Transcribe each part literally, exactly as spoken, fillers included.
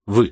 Вы.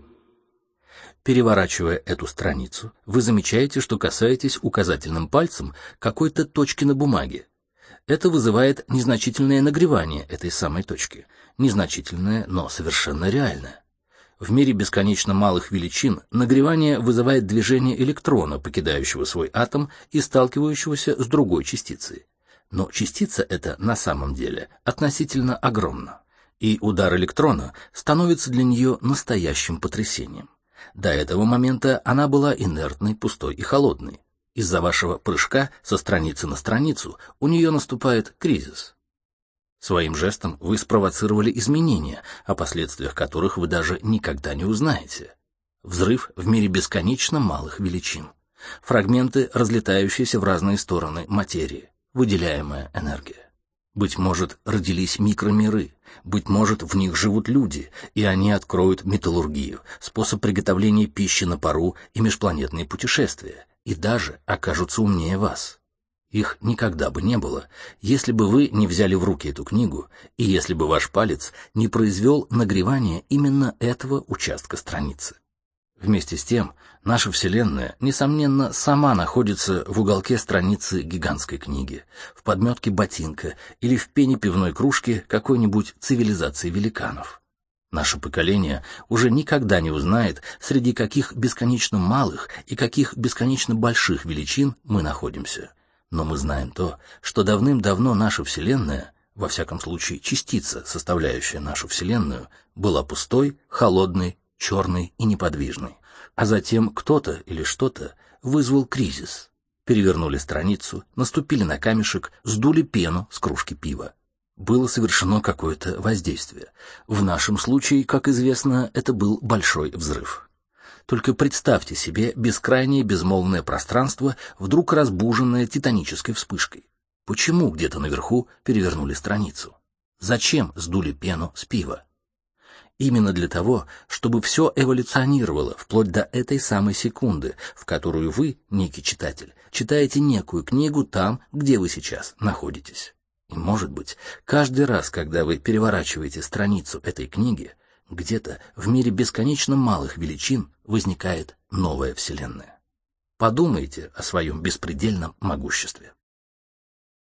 Переворачивая эту страницу, вы замечаете, что касаетесь указательным пальцем какой-то точки на бумаге. Это вызывает незначительное нагревание этой самой точки. Незначительное, но совершенно реальное. В мире бесконечно малых величин нагревание вызывает движение электрона, покидающего свой атом и сталкивающегося с другой частицей. Но частица эта на самом деле относительно огромна, и удар электрона становится для нее настоящим потрясением. До этого момента она была инертной, пустой и холодной. Из-за вашего прыжка со страницы на страницу у нее наступает кризис. Своим жестом вы спровоцировали изменения, о последствиях которых вы даже никогда не узнаете. Взрыв в мире бесконечно малых величин. Фрагменты, разлетающиеся в разные стороны материи. Выделяемая энергия. Быть может, родились микромиры, быть может, в них живут люди, и они откроют металлургию, способ приготовления пищи на пару и межпланетные путешествия, и даже окажутся умнее вас. Их никогда бы не было, если бы вы не взяли в руки эту книгу, и если бы ваш палец не произвел нагревание именно этого участка страницы. Вместе с тем, наша Вселенная, несомненно, сама находится в уголке страницы гигантской книги, в подметке ботинка или в пене пивной кружки какой-нибудь цивилизации великанов. Наше поколение уже никогда не узнает, среди каких бесконечно малых и каких бесконечно больших величин мы находимся. Но мы знаем то, что давным-давно наша Вселенная, во всяком случае частица, составляющая нашу Вселенную, была пустой, холодной, черный и неподвижный, а затем кто-то или что-то вызвал кризис. Перевернули страницу, наступили на камешек, сдули пену с кружки пива. Было совершено какое-то воздействие. В нашем случае, как известно, это был большой взрыв. Только представьте себе бескрайнее безмолвное пространство, вдруг разбуженное титанической вспышкой. Почему где-то наверху перевернули страницу? Зачем сдули пену с пива? Именно для того, чтобы все эволюционировало вплоть до этой самой секунды, в которую вы, некий читатель, читаете некую книгу там, где вы сейчас находитесь. И, может быть, каждый раз, когда вы переворачиваете страницу этой книги, где-то в мире бесконечно малых величин возникает новая Вселенная. Подумайте о своем беспредельном могуществе.